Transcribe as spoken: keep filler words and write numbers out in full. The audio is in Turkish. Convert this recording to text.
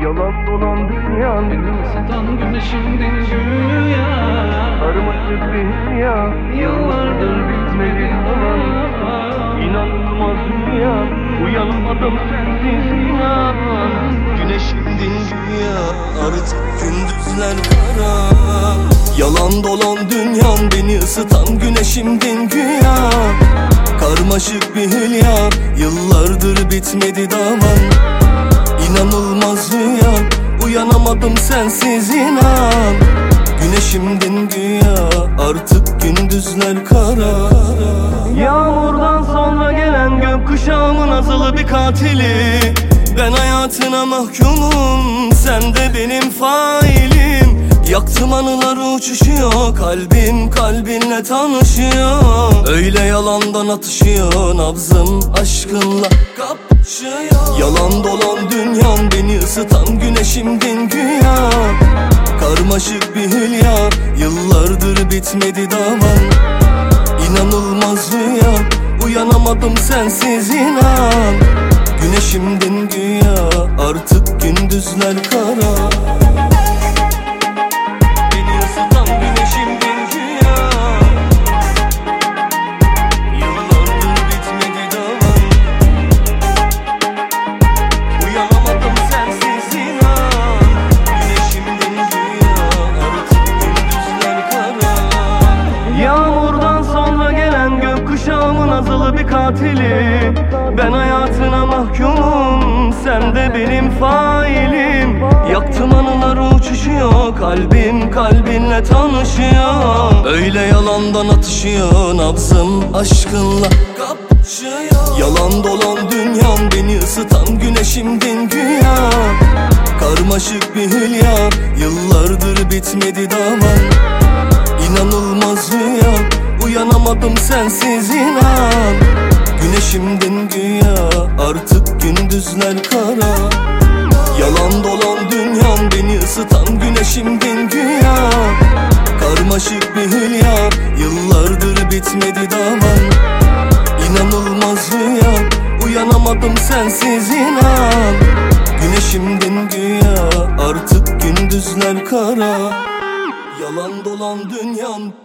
Yalan dolan dünyan, beni ısıtan güneşimdin güya. karmaşık bir dünya, Yıllardır bitmedi ama İnanılmaz dünya, uyanamadım sensiz inan. Güneşimdin güya, artık gündüzler kara. Yalan dolan dünyan, beni ısıtan güneşimdin güya. Karmaşık bir hülya, yıllardır bitmedi daman. İnanılmaz rüya, uyanamadım sensiz inan. Güneşimdin güya, artık gündüzler kara. Yağmurdan sonra gelen gökkuşağımın azılı bir katili. Ben hayatına mahkumum, sen de benim failim. Yaktım anılar uçuşuyor, kalbim kalbinle tanışıyor. Öyle yalandan atışıyor, nabzım aşkınla kapışıyor. Yalan dolan dünyan, beni ısıtan güneşimdin güya. Karmaşık bir hülya, yıllardır bitmedi daman. İnanılmaz rüya, uyanamadım sensiz inan. Güneşimdin güya, artık gündüzler kara. Beni ısıtan güneşimdin güya, yıllardır bitmedi daman. Uyanamadım sensiz inan. Güneşimdin güya, artık gündüzler kara. Yağmurdan sonra gelen gökkuşağımın azılı bir katili. Ben hayatına mahkumum, sen de benim failim. Yaktım anılar uçuşuyor, kalbim kalbinle tanışıyor. Öyle yalandan atışıyor, nabzım aşkınla kapışıyor. Yalan dolan dünyan, beni ısıtan güneşimdin güya. Karmaşık bir hülya, yıllardır bitmedi daman. İnanılmaz rüya, uyanamadım sensiz inan. Güneşimdin güya, artık gündüzler kara. Yalan dolan dünyan, beni ısıtan güneşimdin güya. Karmaşık bir hülya, yıllardır bitmedi daman. İnanılmaz rüya, uyanamadım sensiz inan. Güneşimdin güya, artık gündüzler kara. Yalan dolan dünyan,